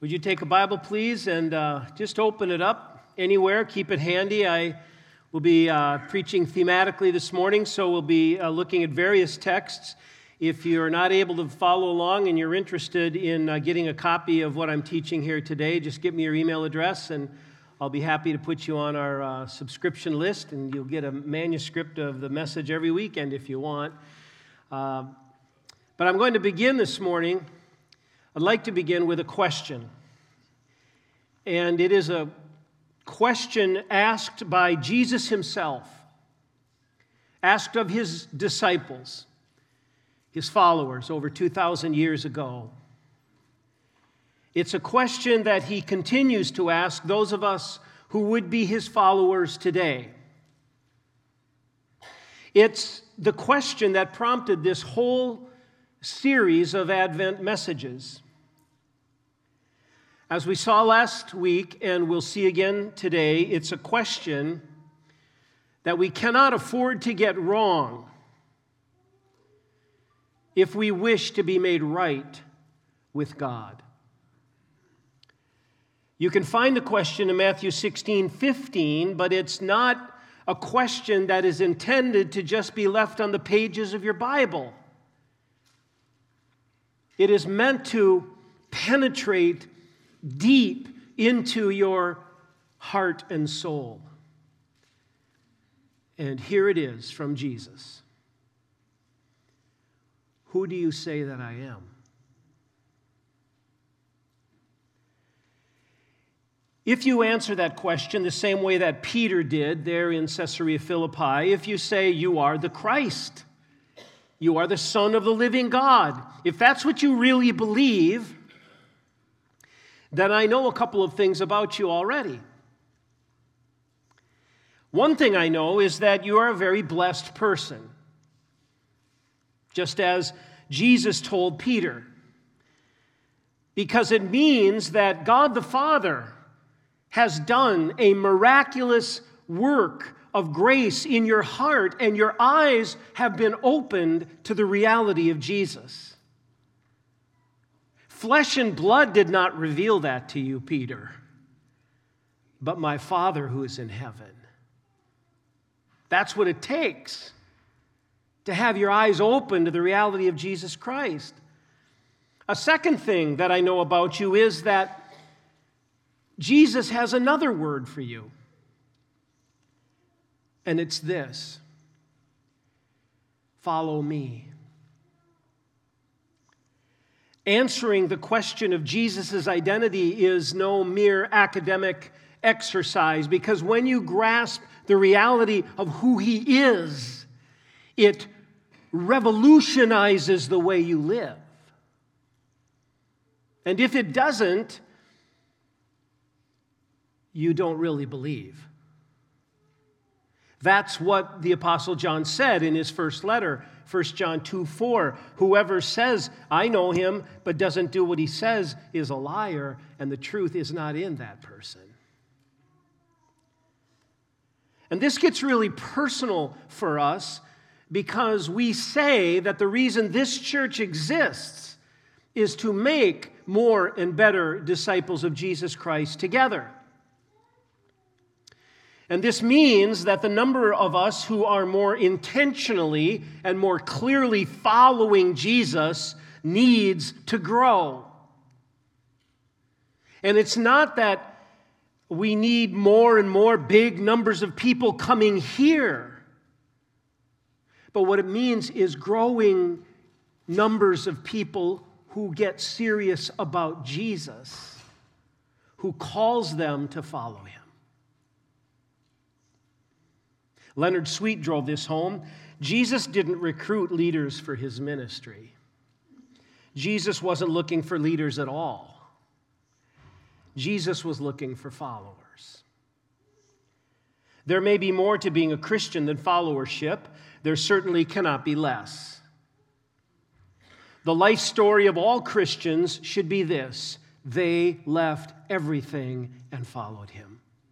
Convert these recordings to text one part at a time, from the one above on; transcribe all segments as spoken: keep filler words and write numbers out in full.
Would you take a Bible, please, and uh, just open it up anywhere. Keep it handy. I will be uh, preaching thematically this morning, so we'll be uh, looking at various texts. If you're not able to follow along and you're interested in uh, getting a copy of what I'm teaching here today, just give me your email address, and I'll be happy to put you on our uh, subscription list, and you'll get a manuscript of the message every weekend if you want. Uh, but I'm going to begin this morning. I'd like to begin with a question. And it is a question asked by Jesus himself, asked of his disciples, his followers over two thousand years ago. It's a question that he continues to ask those of us who would be his followers today. It's the question that prompted this whole series of Advent messages. As we saw last week, and we'll see again today, it's a question that we cannot afford to get wrong if we wish to be made right with God. You can find the question in Matthew sixteen fifteen, but it's not a question that is intended to just be left on the pages of your Bible. It is meant to penetrate deep into your heart and soul. And here it is from Jesus. Who do you say that I am? If you answer that question the same way that Peter did there in Caesarea Philippi, if you say you are the Christ, you are the Son of the living God, if that's what you really believe, then I know a couple of things about you already. One thing I know is that you are a very blessed person, just as Jesus told Peter, because it means that God the Father has done a miraculous work of grace in your heart, and your eyes have been opened to the reality of Jesus. Flesh and blood did not reveal that to you, Peter, but my Father who is in heaven. That's what it takes to have your eyes open to the reality of Jesus Christ. A second thing that I know about you is that Jesus has another word for you, and it's this: follow me. Answering the question of Jesus' identity is no mere academic exercise, because when you grasp the reality of who he is, it revolutionizes the way you live. And if it doesn't, you don't really believe. That's what the Apostle John said in his first letter, First John two four. Whoever says, I know him, but doesn't do what he says is a liar, and the truth is not in that person. And this gets really personal for us because we say that the reason this church exists is to make more and better disciples of Jesus Christ together. And this means that the number of us who are more intentionally and more clearly following Jesus needs to grow. And it's not that we need more and more big numbers of people coming here, but what it means is growing numbers of people who get serious about Jesus, who calls them to follow him. Leonard Sweet drove this home. Jesus didn't recruit leaders for his ministry. Jesus wasn't looking for leaders at all. Jesus was looking for followers. There may be more to being a Christian than followership. There certainly cannot be less. The life story of all Christians should be this: they left everything and followed him.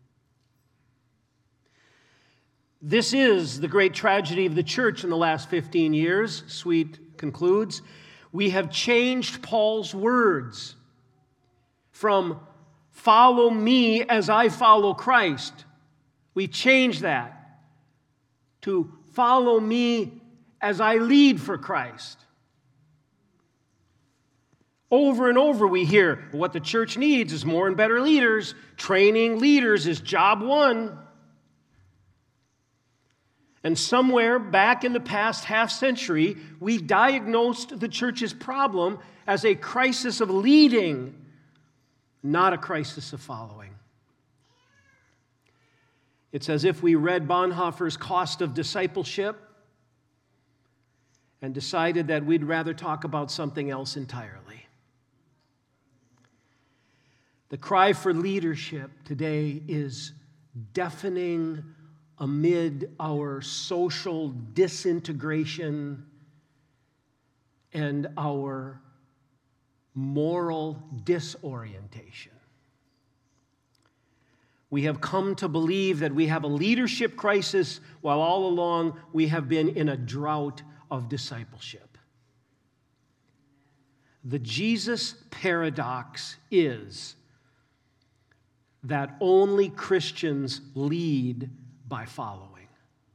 This is the great tragedy of the church in the last fifteen years, Sweet concludes. We have changed Paul's words from follow me as I follow Christ. We changed that to follow me as I lead for Christ. Over and over we hear what the church needs is more and better leaders. Training leaders is job one. And somewhere back in the past half century, we diagnosed the church's problem as a crisis of leading, not a crisis of following. It's as if we read Bonhoeffer's Cost of Discipleship and decided that we'd rather talk about something else entirely. The cry for leadership today is deafening amid our social disintegration and our moral disorientation. We have come to believe that we have a leadership crisis while all along we have been in a drought of discipleship. The Jesus paradox is that only Christians lead by following.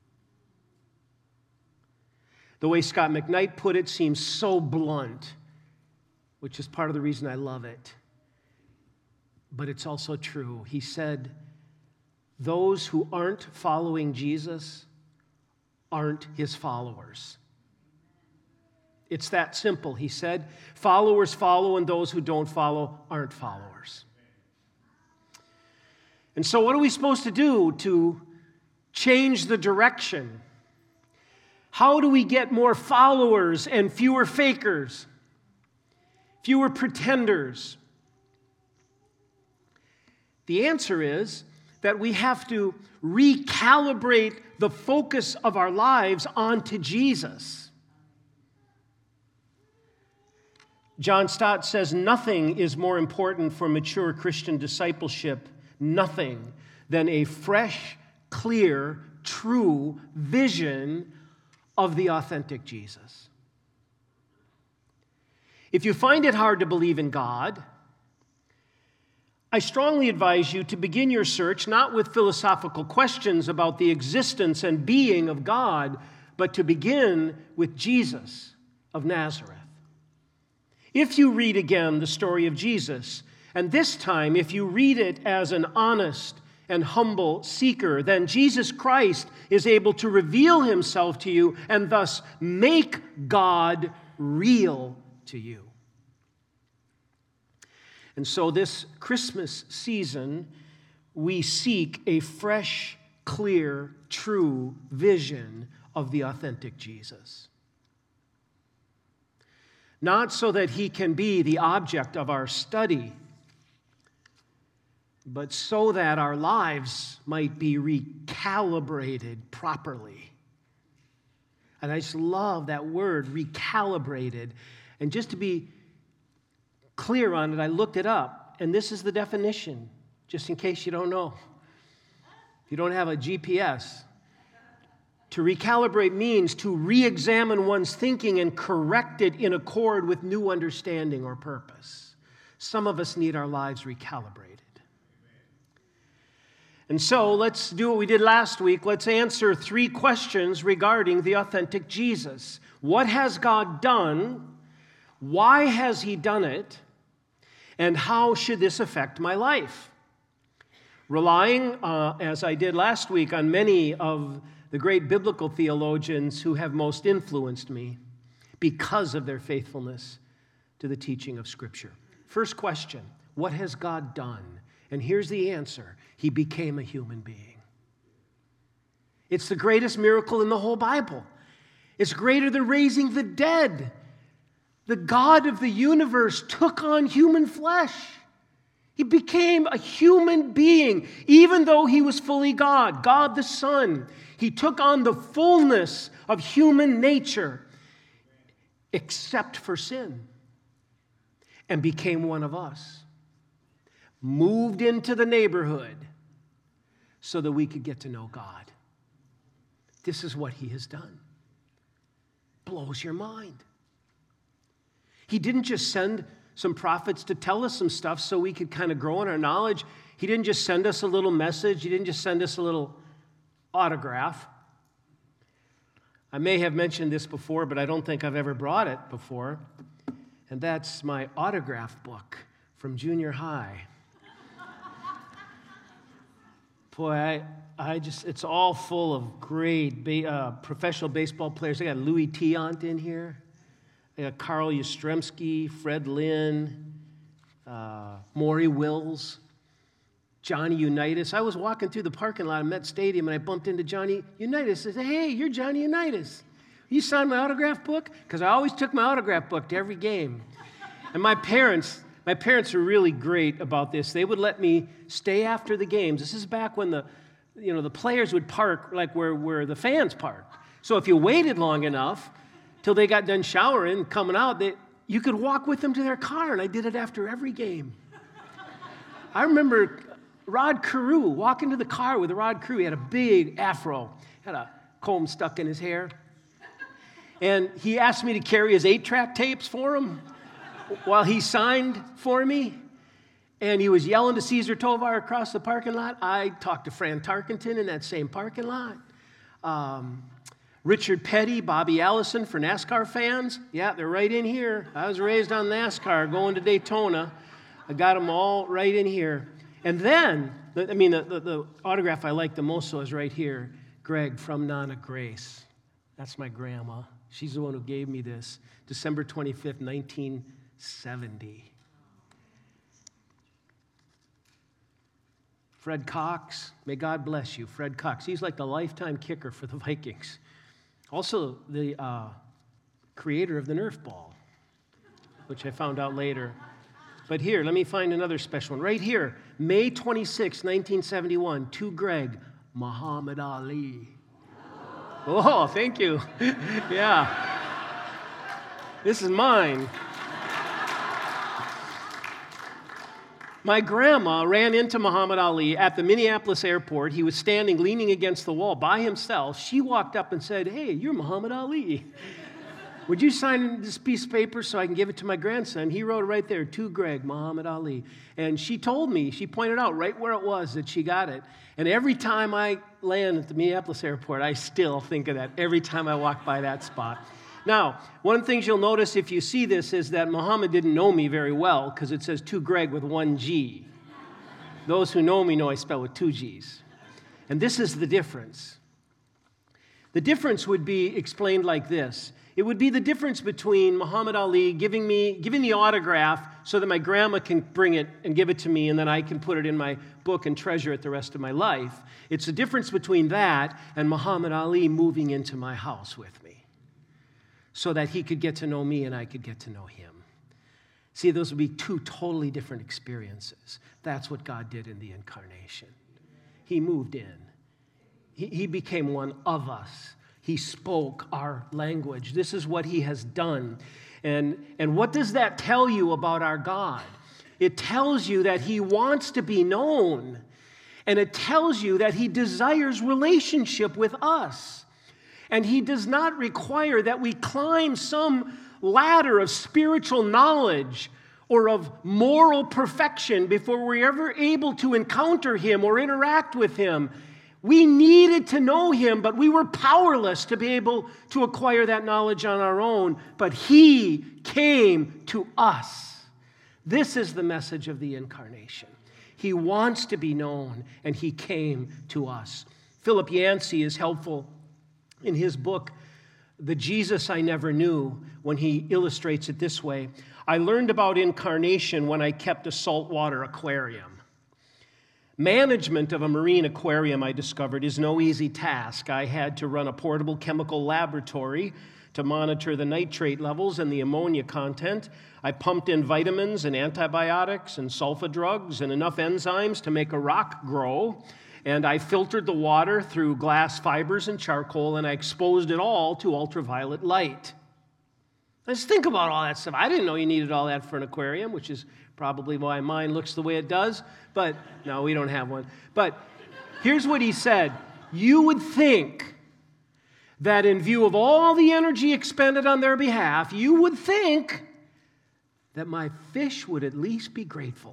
The way Scott McKnight put it seems so blunt, which is part of the reason I love it. But it's also true. He said, those who aren't following Jesus aren't his followers. It's that simple, he said. Followers follow, and those who don't follow aren't followers. And so what are we supposed to do to change the direction? How do we get more followers and fewer fakers? Fewer pretenders? The answer is that we have to recalibrate the focus of our lives onto Jesus. John Stott says nothing is more important for mature Christian discipleship, nothing, than a fresh, clear, true vision of the authentic Jesus. If you find it hard to believe in God, I strongly advise you to begin your search not with philosophical questions about the existence and being of God, but to begin with Jesus of Nazareth. If you read again the story of Jesus, and this time if you read it as an honest and humble seeker, then Jesus Christ is able to reveal himself to you and thus make God real to you. And so this Christmas season, we seek a fresh, clear, true vision of the authentic Jesus. Not so that he can be the object of our study, but so that our lives might be recalibrated properly. And I just love that word, recalibrated. And just to be clear on it, I looked it up, and this is the definition, just in case you don't know. If you don't have a G P S. To recalibrate means to re-examine one's thinking and correct it in accord with new understanding or purpose. Some of us need our lives recalibrated. And so let's do what we did last week. Let's answer three questions regarding the authentic Jesus. What has God done? Why has he done it? And how should this affect my life? Relying, uh, as I did last week, on many of the great biblical theologians who have most influenced me because of their faithfulness to the teaching of Scripture. First question, what has God done? And here's the answer. He became a human being. It's the greatest miracle in the whole Bible. It's greater than raising the dead. The God of the universe took on human flesh. He became a human being, even though he was fully God, God the Son. He took on the fullness of human nature, except for sin, and became one of us. Moved into the neighborhood so that we could get to know God. This is what he has done. Blows your mind. He didn't just send some prophets to tell us some stuff so we could kind of grow in our knowledge. He didn't just send us a little message. He didn't just send us a little autograph. I may have mentioned this before, but I don't think I've ever brought it before. And that's my autograph book from junior high. Boy, I, I just, it's all full of great ba- uh, professional baseball players. I got Louis Tiant in here. I got Carl Yastrzemski, Fred Lynn, uh, Maury Wills, Johnny Unitas. I was walking through the parking lot of Met Stadium, and I bumped into Johnny Unitas. I said, hey, you're Johnny Unitas. You signed my autograph book? Because I always took my autograph book to every game. And my parents... My parents were really great about this. They would let me stay after the games. This is back when the, you know, the players would park like where, where the fans parked. So if you waited long enough till they got done showering, coming out, they, you could walk with them to their car, and I did it after every game. I remember Rod Carew walking to the car with Rod Carew. He had a big afro, had a comb stuck in his hair. And he asked me to carry his eight-track tapes for him while he signed for me, and he was yelling to Cesar Tovar across the parking lot. I talked to Fran Tarkenton in that same parking lot. Um, Richard Petty, Bobby Allison for NASCAR fans. Yeah, they're right in here. I was raised on NASCAR going to Daytona. I got them all right in here. And then, I mean, the, the, the autograph I like the most so is right here. Greg from Nana Grace. That's my grandma. She's the one who gave me this. December twenty-fifth, nineteen seventy. Fred Cox, may God bless you, Fred Cox. He's like the lifetime kicker for the Vikings. Also the uh, creator of the Nerf ball, which I found out later. But here, let me find another special one. Right here, May twenty-sixth, nineteen seventy-one, to Greg, Muhammad Ali. Oh, thank you. Yeah. This is mine. My grandma ran into Muhammad Ali at the Minneapolis airport. He was standing, leaning against the wall by himself. She walked up and said, hey, you're Muhammad Ali. Would you sign this piece of paper so I can give it to my grandson? He wrote right there, to Greg, Muhammad Ali. And she told me, she pointed out right where it was that she got it. And every time I land at the Minneapolis airport, I still think of that every time I walk by that spot. Now, one of the things you'll notice if you see this is that Muhammad didn't know me very well because it says to Greg with one G. Those who know me know I spell with two G's. And this is the difference. The difference would be explained like this. It would be the difference between Muhammad Ali giving me giving the autograph so that my grandma can bring it and give it to me and then I can put it in my book and treasure it the rest of my life. It's the difference between that and Muhammad Ali moving into my house with me so that he could get to know me and I could get to know him. See, those would be two totally different experiences. That's what God did in the incarnation. He moved in. He, he became one of us. He spoke our language. This is what he has done. And, and what does that tell you about our God? It tells you that he wants to be known. And it tells you that he desires relationship with us. And he does not require that we climb some ladder of spiritual knowledge or of moral perfection before we're ever able to encounter him or interact with him. We needed to know him, but we were powerless to be able to acquire that knowledge on our own. But he came to us. This is the message of the incarnation. He wants to be known, and he came to us. Philip Yancey is helpful in his book, The Jesus I Never Knew, when he illustrates it this way. I learned about incarnation when I kept a saltwater aquarium. Management of a marine aquarium, I discovered, is no easy task. I had to run a portable chemical laboratory to monitor the nitrate levels and the ammonia content. I pumped in vitamins and antibiotics and sulfa drugs and enough enzymes to make a rock grow. And I filtered the water through glass fibers and charcoal, and I exposed it all to ultraviolet light. Let's think about all that stuff. I didn't know you needed all that for an aquarium, which is probably why mine looks the way it does. But no, we don't have one. But here's what he said. You would think that in view of all the energy expended on their behalf, you would think that my fish would at least be grateful.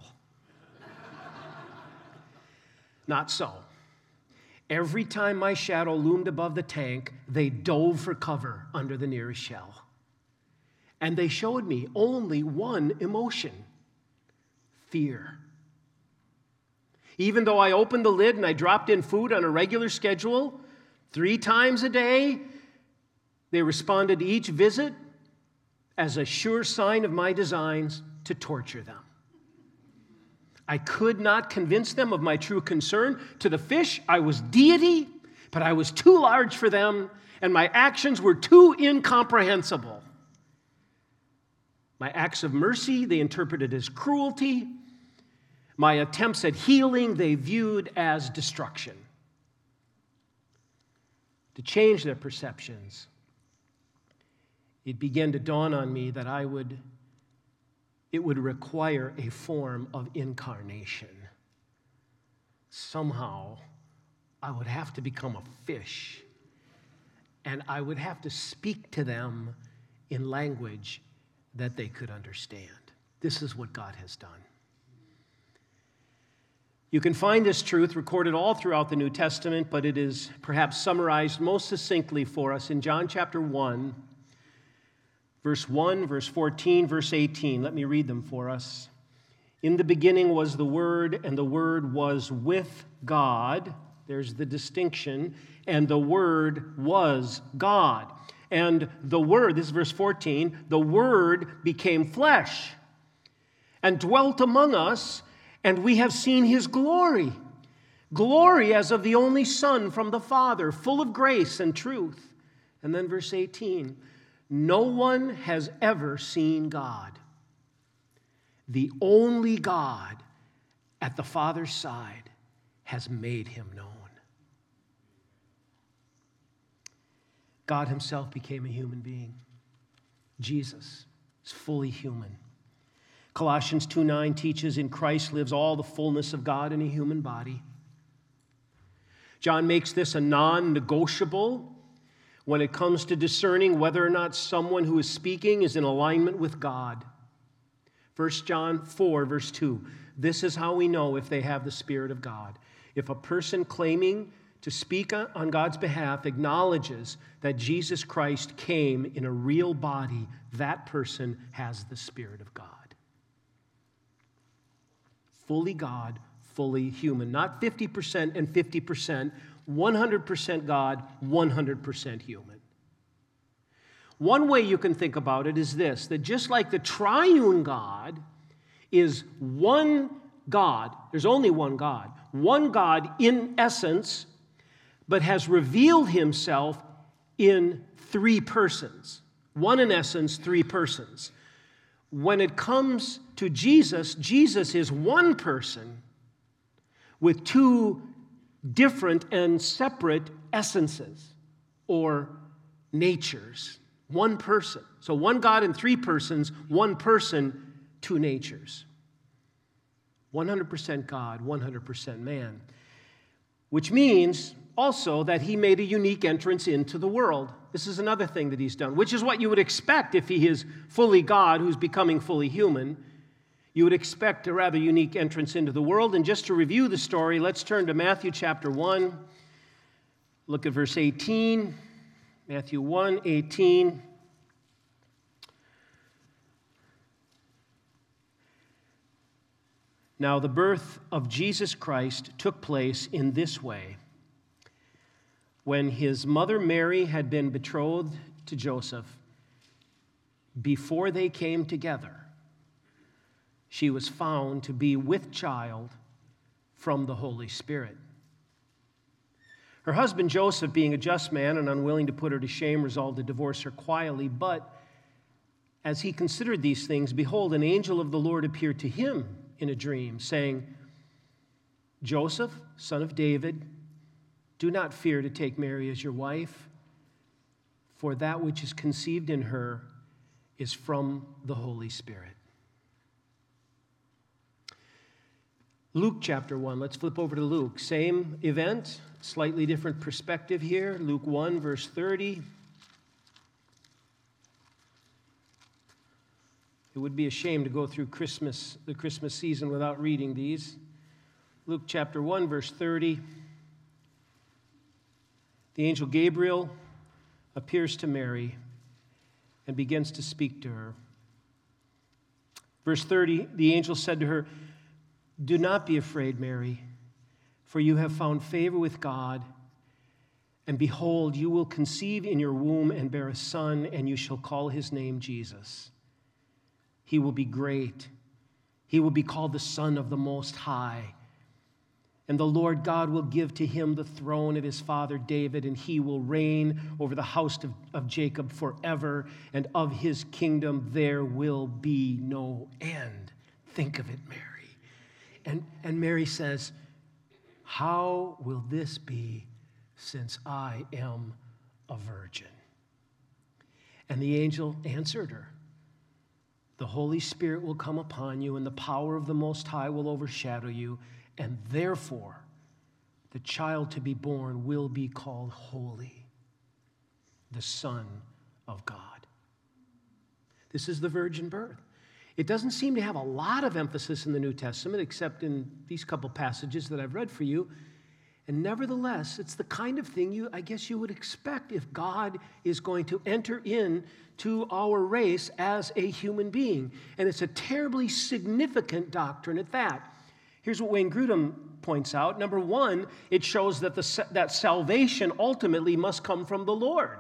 Not so. Every time my shadow loomed above the tank, they dove for cover under the nearest shell. And they showed me only one emotion: fear. Even though I opened the lid and I dropped in food on a regular schedule, three times a day, they responded to each visit as a sure sign of my designs to torture them. I could not convince them of my true concern. To the fish, I was deity, but I was too large for them, and my actions were too incomprehensible. My acts of mercy, they interpreted as cruelty. My attempts at healing, they viewed as destruction. To change their perceptions, it began to dawn on me that I would it would require a form of incarnation. Somehow, I would have to become a fish, and I would have to speak to them in language that they could understand. This is what God has done. You can find this truth recorded all throughout the New Testament, but it is perhaps summarized most succinctly for us in John chapter one, verse one, verse fourteen, verse eighteen. Let me read them for us. In the beginning was the Word, and the Word was with God. There's the distinction. And the Word was God. And the Word, this is verse fourteen, the Word became flesh and dwelt among us, and we have seen His glory. Glory as of the only Son from the Father, full of grace and truth. And then verse eighteen, no one has ever seen God. The only God at the Father's side has made Him known. God Himself became a human being. Jesus is fully human. Colossians two nine teaches, in Christ lives all the fullness of God in a human body. John makes this a non-negotiable when it comes to discerning whether or not someone who is speaking is in alignment with God. First John four, verse two, this is how we know if they have the Spirit of God. If a person claiming to speak on God's behalf acknowledges that Jesus Christ came in a real body, that person has the Spirit of God. Fully God, fully human. Not fifty percent and fifty percent, one hundred percent God, one hundred percent human. One way you can think about it is this, that just like the triune God is one God, there's only one God, one God in essence, but has revealed Himself in three persons. One in essence, three persons. When it comes to Jesus, Jesus is one person with two different and separate essences or natures. One person. So one God in three persons, one person, two natures. one hundred percent God, one hundred percent man. Which means also that He made a unique entrance into the world. This is another thing that He's done, which is what you would expect if He is fully God who's becoming fully human. You would expect a rather unique entrance into the world. And just to review the story, let's turn to Matthew chapter one. Look at verse eighteen. Matthew one, eighteen. Now, the birth of Jesus Christ took place in this way. When His mother Mary had been betrothed to Joseph, before they came together, she was found to be with child from the Holy Spirit. Her husband Joseph, being a just man and unwilling to put her to shame, resolved to divorce her quietly. But as he considered these things, behold, an angel of the Lord appeared to him in a dream, saying, Joseph, son of David, do not fear to take Mary as your wife, for that which is conceived in her is from the Holy Spirit. Luke chapter one. Let's flip over to Luke. Same event, slightly different perspective here. Luke one, verse thirty. It would be a shame to go through Christmas, the Christmas season without reading these. Luke chapter one, verse thirty. The angel Gabriel appears to Mary and begins to speak to her. Verse thirty, the angel said to her, "Do not be afraid, Mary, for you have found favor with God. And behold, you will conceive in your womb and bear a son, and you shall call his name Jesus. He will be great. He will be called the Son of the Most High. And the Lord God will give to him the throne of his father David, and he will reign over the house of, of Jacob forever, and of his kingdom there will be no end." Think of it, Mary. And, and Mary says, "How will this be, since I am a virgin?" And the angel answered her, "The Holy Spirit will come upon you, and the power of the Most High will overshadow you, and therefore the child to be born will be called Holy, the Son of God." This is the virgin birth. It doesn't seem to have a lot of emphasis in the New Testament, except in these couple passages that I've read for you. And nevertheless, it's the kind of thing you, I guess you would expect if God is going to enter into our race as a human being. And it's a terribly significant doctrine at that. Here's what Wayne Grudem points out. Number one, it shows that, the, that salvation ultimately must come from the Lord.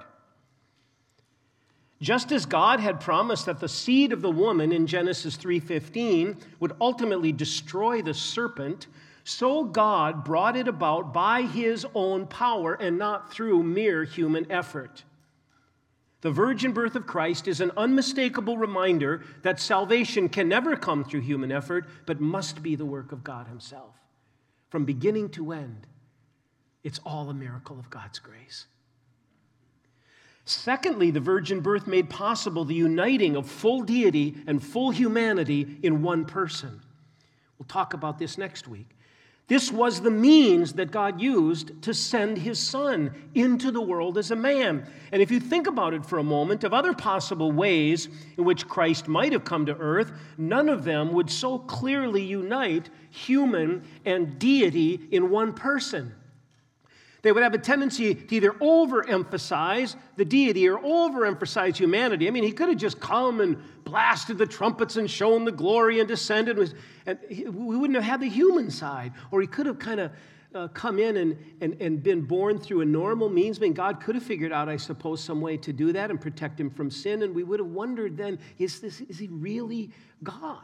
Just as God had promised that the seed of the woman in Genesis three fifteen would ultimately destroy the serpent, so God brought it about by his own power and not through mere human effort. The virgin birth of Christ is an unmistakable reminder that salvation can never come through human effort, but must be the work of God himself. From beginning to end, it's all a miracle of God's grace. Secondly, the virgin birth made possible the uniting of full deity and full humanity in one person. We'll talk about this next week. This was the means that God used to send his Son into the world as a man. And if you think about it for a moment, of other possible ways in which Christ might have come to earth, none of them would so clearly unite human and deity in one person. They would have a tendency to either overemphasize the deity or overemphasize humanity. I mean, he could have just come and blasted the trumpets and shown the glory and descended, and we wouldn't have had the human side. Or he could have kind of uh, come in and, and, and been born through a normal means. I mean, God could have figured out, I suppose, some way to do that and protect him from sin, and we would have wondered then, is, this, is he really God?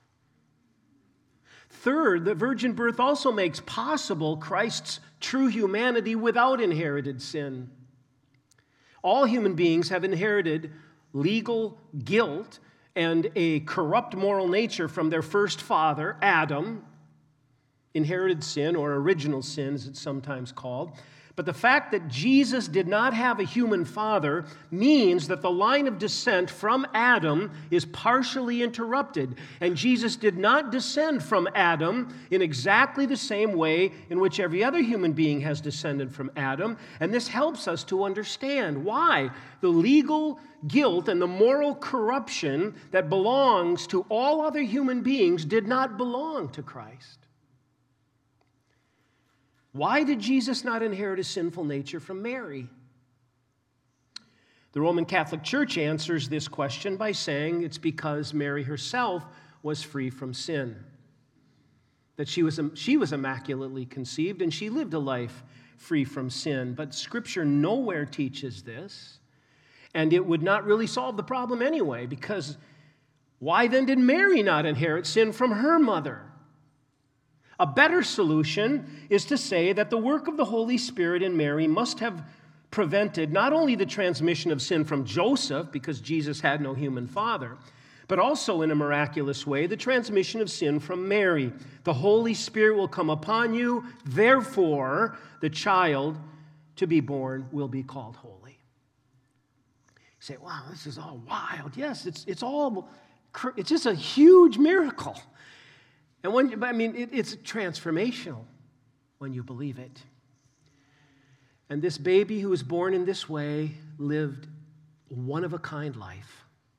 Third, the virgin birth also makes possible Christ's true humanity without inherited sin. All human beings have inherited legal guilt and a corrupt moral nature from their first father, Adam. Inherited sin, or original sin as it's sometimes called. But the fact that Jesus did not have a human father means that the line of descent from Adam is partially interrupted. And Jesus did not descend from Adam in exactly the same way in which every other human being has descended from Adam. And this helps us to understand why the legal guilt and the moral corruption that belongs to all other human beings did not belong to Christ. Why did Jesus not inherit a sinful nature from Mary? The Roman Catholic Church answers this question by saying it's because Mary herself was free from sin. That she was, she was immaculately conceived and she lived a life free from sin. But Scripture nowhere teaches this, and it would not really solve the problem anyway, because why then did Mary not inherit sin from her mother? A better solution is to say that the work of the Holy Spirit in Mary must have prevented not only the transmission of sin from Joseph, because Jesus had no human father, but also in a miraculous way, the transmission of sin from Mary. The Holy Spirit will come upon you, therefore the child to be born will be called holy. You say, wow, this is all wild. Yes, it's, it's all, it's just a huge miracle. And when, I mean, it, it's transformational when you believe it. And this baby who was born in this way lived one-of-a-kind life,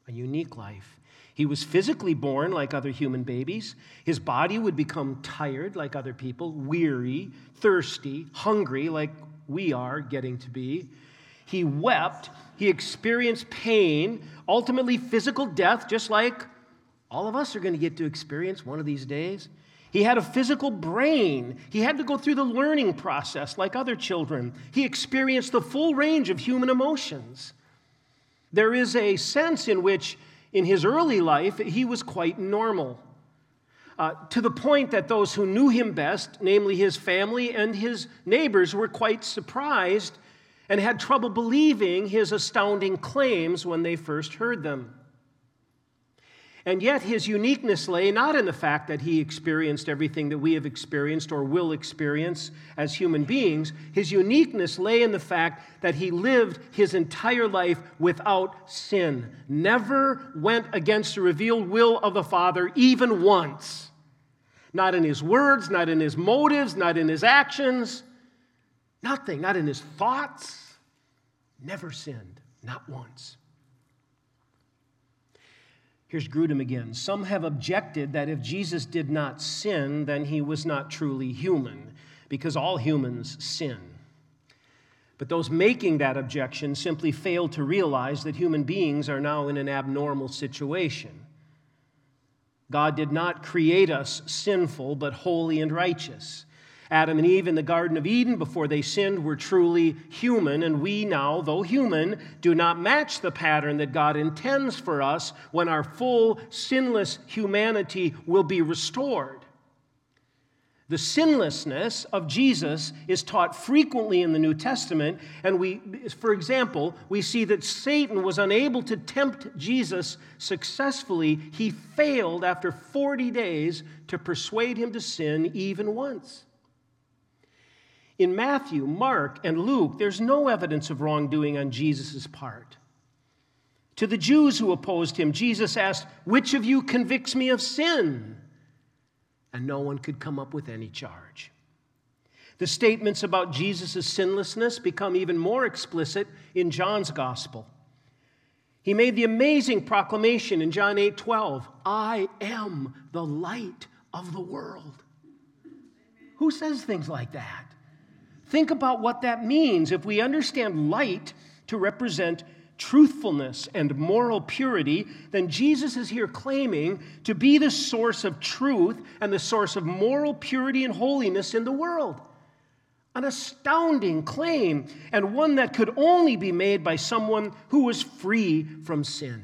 a unique life. He was physically born like other human babies. His body would become tired like other people, weary, thirsty, hungry like we are getting to be. He wept. He experienced pain, ultimately physical death, just like all of us are going to get to experience one of these days. He had a physical brain. He had to go through the learning process like other children. He experienced the full range of human emotions. There is a sense in which, in his early life, he was quite normal, uh, to the point that those who knew him best, namely his family and his neighbors, were quite surprised and had trouble believing his astounding claims when they first heard them. And yet his uniqueness lay not in the fact that he experienced everything that we have experienced or will experience as human beings. His uniqueness lay in the fact that he lived his entire life without sin, never went against the revealed will of the Father even once. Not in his words, not in his motives, not in his actions, nothing, not in his thoughts. Never sinned, not once. Here's Grudem again. Some have objected that if Jesus did not sin, then he was not truly human, because all humans sin. But those making that objection simply fail to realize that human beings are now in an abnormal situation. God did not create us sinful, but holy and righteous. Adam and Eve in the Garden of Eden, before they sinned, were truly human, and we now, though human, do not match the pattern that God intends for us when our full, sinless humanity will be restored. The sinlessness of Jesus is taught frequently in the New Testament, and we, for example, we see that Satan was unable to tempt Jesus successfully. He failed after forty days to persuade him to sin even once. In Matthew, Mark, and Luke, there's no evidence of wrongdoing on Jesus' part. To the Jews who opposed him, Jesus asked, "Which of you convicts me of sin?" And no one could come up with any charge. The statements about Jesus' sinlessness become even more explicit in John's gospel. He made the amazing proclamation in John eight twelve, "I am the light of the world." Who says things like that? Think about what that means. If we understand light to represent truthfulness and moral purity, then Jesus is here claiming to be the source of truth and the source of moral purity and holiness in the world. An astounding claim, and one that could only be made by someone who was free from sin.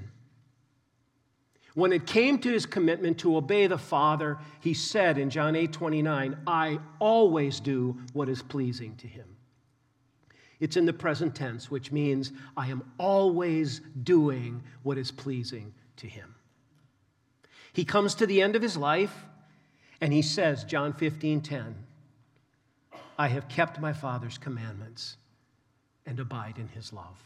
When it came to his commitment to obey the Father, he said in John eight twenty-nine, "I always do what is pleasing to him." It's in the present tense, which means I am always doing what is pleasing to him. He comes to the end of his life, and he says, John fifteen ten, "I have kept my Father's commandments and abide in his love."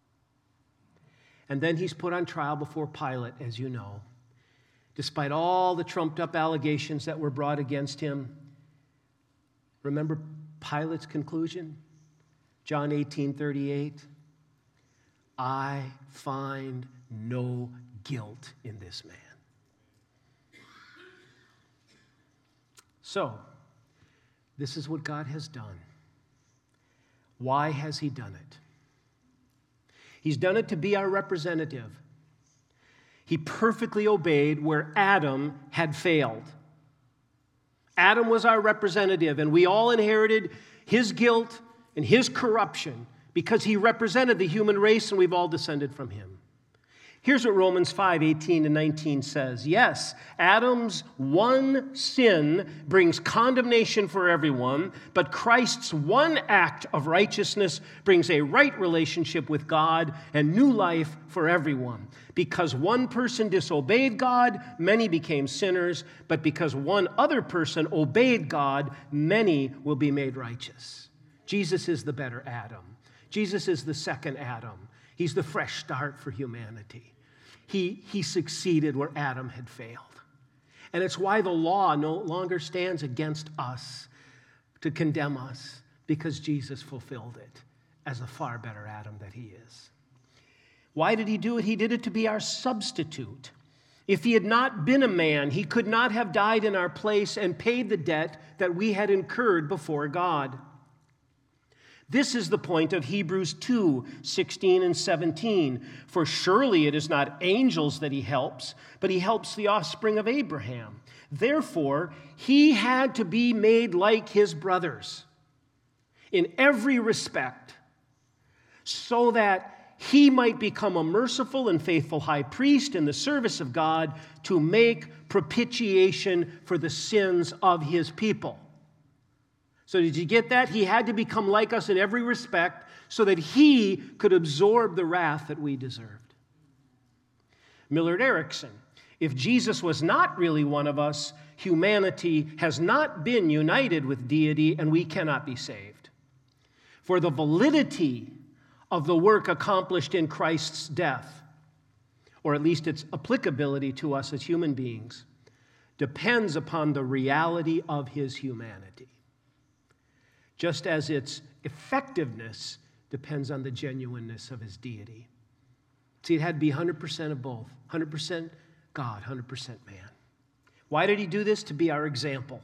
And then he's put on trial before Pilate, as you know. Despite all the trumped-up allegations that were brought against him, remember Pilate's conclusion? John eighteen thirty-eight, "I find no guilt in this man." So, this is what God has done. Why has he done it? He's done it to be our representative. He perfectly obeyed where Adam had failed. Adam was our representative, and we all inherited his guilt and his corruption because he represented the human race, and we've all descended from him. Here's what Romans five eighteen to nineteen says. Yes, Adam's one sin brings condemnation for everyone, but Christ's one act of righteousness brings a right relationship with God and new life for everyone. Because one person disobeyed God, many became sinners, but because one other person obeyed God, many will be made righteous. Jesus is the better Adam. Jesus is the second Adam. He's the fresh start for humanity. He, he succeeded where Adam had failed. And it's why the law no longer stands against us to condemn us, because Jesus fulfilled it as a far better Adam that he is. Why did he do it? He did it to be our substitute. If he had not been a man, he could not have died in our place and paid the debt that we had incurred before God. This is the point of Hebrews two, sixteen and seventeen. For surely it is not angels that he helps, but he helps the offspring of Abraham. Therefore, he had to be made like his brothers in every respect, so that he might become a merciful and faithful high priest in the service of God to make propitiation for the sins of his people. So did you get that? He had to become like us in every respect so that he could absorb the wrath that we deserved. Millard Erickson, if Jesus was not really one of us, humanity has not been united with deity and we cannot be saved. For the validity of the work accomplished in Christ's death, or at least its applicability to us as human beings, depends upon the reality of his humanity, just as its effectiveness depends on the genuineness of his deity. See, it had to be one hundred percent of both, one hundred percent God, one hundred percent man. Why did he do this? To be our example.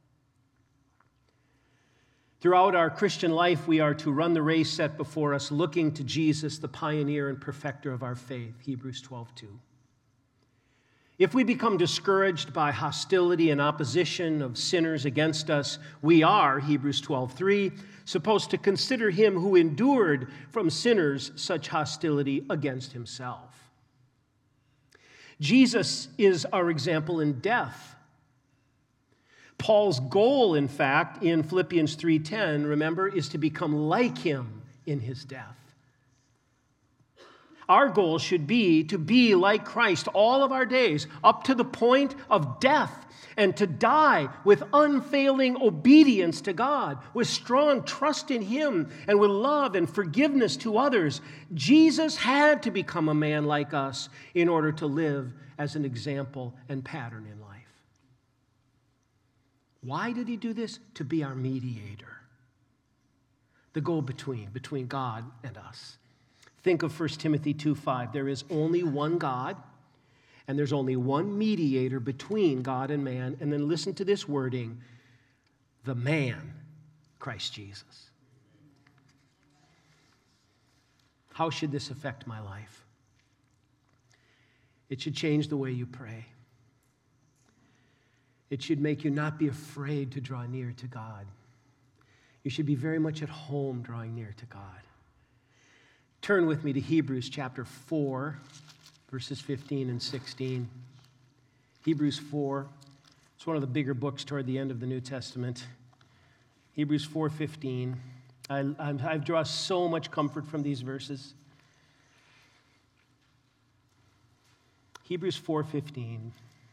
Throughout our Christian life, we are to run the race set before us, looking to Jesus, the pioneer and perfecter of our faith, Hebrews twelve two. If we become discouraged by hostility and opposition of sinners against us, we are, Hebrews twelve three, supposed to consider him who endured from sinners such hostility against himself. Jesus is our example in death. Paul's goal, in fact, in Philippians three ten, remember, is to become like him in his death. Our goal should be to be like Christ all of our days, up to the point of death, and to die with unfailing obedience to God, with strong trust in him, and with love and forgiveness to others. Jesus had to become a man like us in order to live as an example and pattern in life. Why did he do this? To be our mediator, the go-between between God and us. Think of First Timothy two five. There is only one God, and there's only one mediator between God and man. And then listen to this wording, the man, Christ Jesus. How should this affect my life? It should change the way you pray. It should make you not be afraid to draw near to God. You should be very much at home drawing near to God. Turn with me to Hebrews chapter four, verses fifteen and sixteen. Hebrews four. It's one of the bigger books toward the end of the New Testament. Hebrews four fifteen. I, I, I draw so much comfort from these verses. Hebrews four fifteen.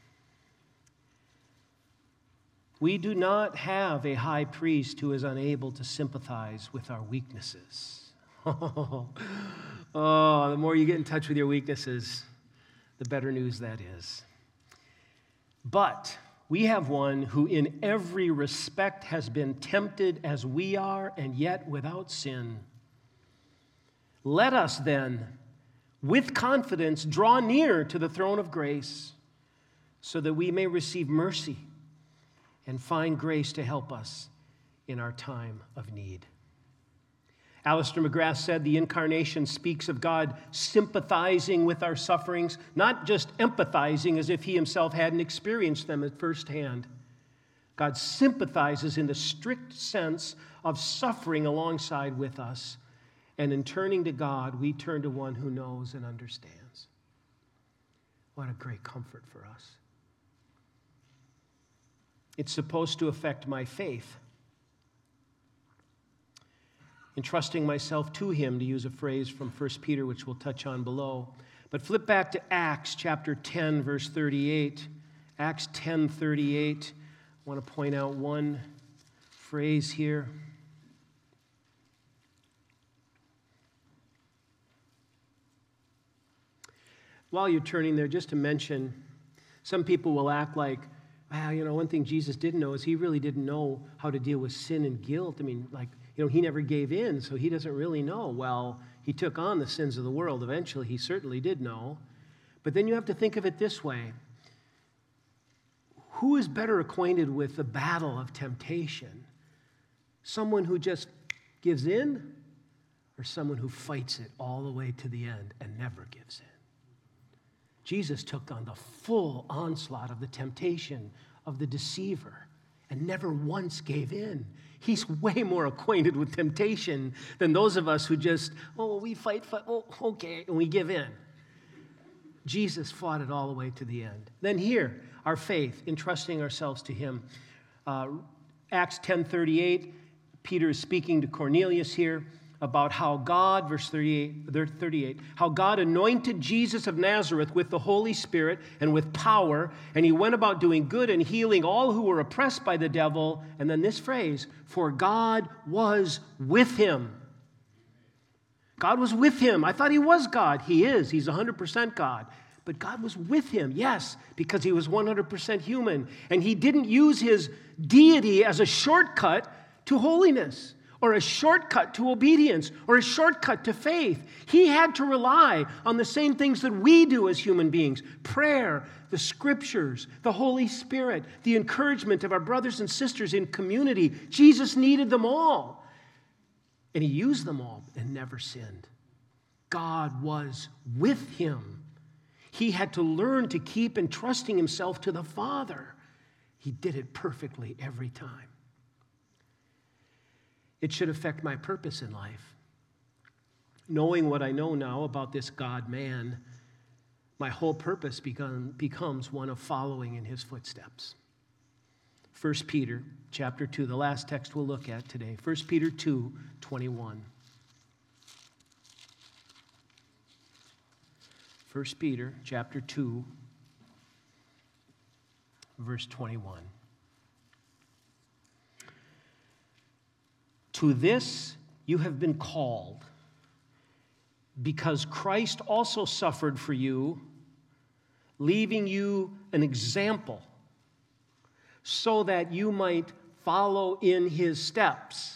We do not have a high priest who is unable to sympathize with our weaknesses. Oh, oh, the more you get in touch with your weaknesses, the better news that is. But we have one who in every respect has been tempted as we are, and yet without sin. Let us then, with confidence, draw near to the throne of grace, so that we may receive mercy and find grace to help us in our time of need. Alistair McGrath said the incarnation speaks of God sympathizing with our sufferings, not just empathizing as if he himself hadn't experienced them at first hand. God sympathizes in the strict sense of suffering alongside with us. And in turning to God, we turn to one who knows and understands. What a great comfort for us. It's supposed to affect my faith. Entrusting myself to him, to use a phrase from First Peter, which we'll touch on below. But flip back to Acts chapter ten, verse thirty-eight. Acts ten thirty-eight. I want to point out one phrase here. While you're turning there, just to mention, some people will act like, well, you know, one thing Jesus didn't know is he really didn't know how to deal with sin and guilt. I mean, like, you know, he never gave in, so he doesn't really know. Well, he took on the sins of the world. Eventually, he certainly did know. But then you have to think of it this way. Who is better acquainted with the battle of temptation? Someone who just gives in, or someone who fights it all the way to the end and never gives in? Jesus took on the full onslaught of the temptation of the deceiver and never once gave in. He's way more acquainted with temptation than those of us who just, oh, we fight, fight, oh, okay, and we give in. Jesus fought it all the way to the end. Then here, our faith, entrusting ourselves to him. Uh, Acts ten thirty-eight, Peter is speaking to Cornelius here about how God, verse thirty-eight, thirty-eight, how God anointed Jesus of Nazareth with the Holy Spirit and with power, and he went about doing good and healing all who were oppressed by the devil. And then this phrase, for God was with him. God was with him. I thought he was God. He is. He's one hundred percent God. But God was with him, yes, because he was one hundred percent human. And he didn't use his deity as a shortcut to holiness or a shortcut to obedience or a shortcut to faith. He had to rely on the same things that we do as human beings: prayer, the scriptures, the Holy Spirit, the encouragement of our brothers and sisters in community. Jesus needed them all. And he used them all and never sinned. God was with him. He had to learn to keep entrusting himself to the Father. He did it perfectly every time. It should affect my purpose in life. Knowing what I know now about this God-man, my whole purpose become, becomes one of following in his footsteps. First Peter chapter two, the last text we'll look at today. First Peter two, twenty-one. First Peter chapter two, verse twenty-one. To this you have been called, because Christ also suffered for you, leaving you an example, so that you might follow in his steps.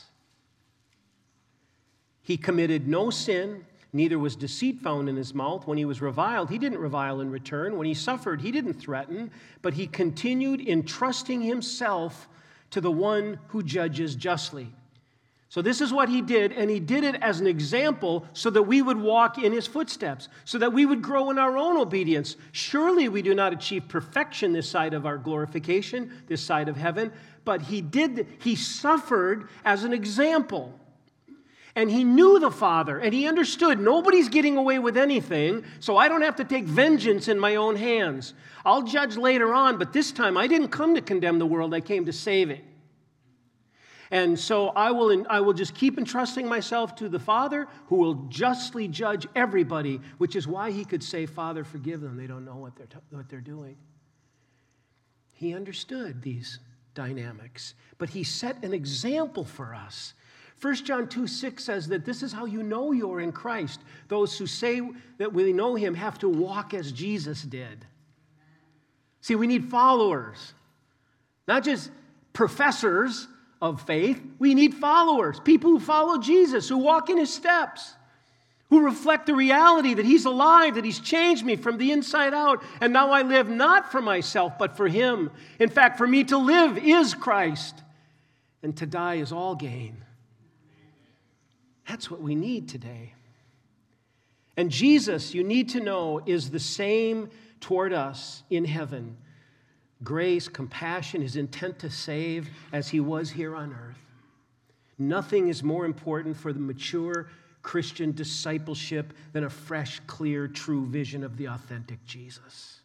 He committed no sin, neither was deceit found in his mouth. When he was reviled, he didn't revile in return. When he suffered, he didn't threaten, but he continued entrusting himself to the one who judges justly. So this is what he did, and he did it as an example so that we would walk in his footsteps, so that we would grow in our own obedience. Surely we do not achieve perfection this side of our glorification, this side of heaven, but he did, he suffered as an example. And he knew the Father, and he understood nobody's getting away with anything, so I don't have to take vengeance in my own hands. I'll judge later on, but this time I didn't come to condemn the world, I came to save it. And so I will, I will just keep entrusting myself to the Father, who will justly judge everybody, which is why he could say, Father, forgive them. They don't know what they're, what they're doing. He understood these dynamics, but he set an example for us. First John two six says that this is how you know you're in Christ. Those who say that we know him have to walk as Jesus did. See, we need followers, not just professors of faith. We need followers, people who follow Jesus, who walk in his steps, who reflect the reality that he's alive, that he's changed me from the inside out, and now I live not for myself, but for him. In fact, for me to live is Christ, and to die is all gain. That's what we need today. And Jesus, you need to know, is the same toward us in heaven. Grace, compassion, his intent to save as he was here on earth. Nothing is more important for the mature Christian discipleship than a fresh, clear, true vision of the authentic Jesus.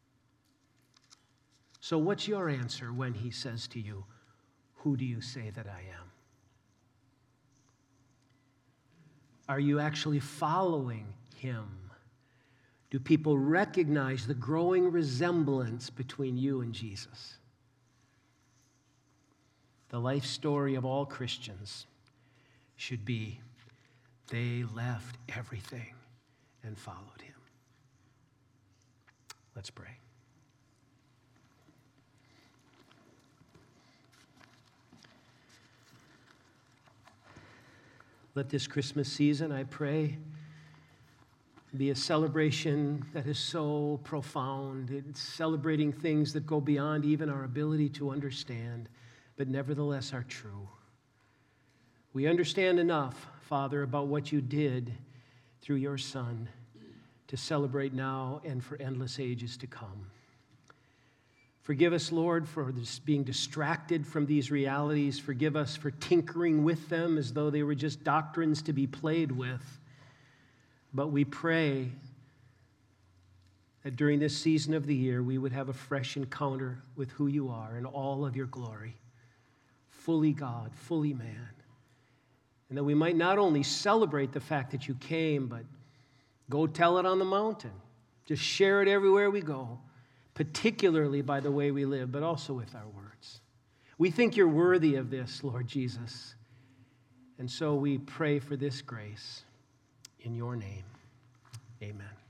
So what's your answer when he says to you, who do you say that I am? Are you actually following him? Do people recognize the growing resemblance between you and Jesus? The life story of all Christians should be they left everything and followed him. Let's pray. Let this Christmas season, I pray, be a celebration that is so profound. It's celebrating things that go beyond even our ability to understand, but nevertheless are true. We understand enough, Father, about what you did through your Son to celebrate now and for endless ages to come. Forgive us, Lord, for this being distracted from these realities. Forgive us for tinkering with them as though they were just doctrines to be played with. But we pray that during this season of the year, we would have a fresh encounter with who you are in all of your glory, fully God, fully man. And that we might not only celebrate the fact that you came, but go tell it on the mountain. Just share it everywhere we go, particularly by the way we live, but also with our words. We think you're worthy of this, Lord Jesus. And so we pray for this grace. In your name, amen.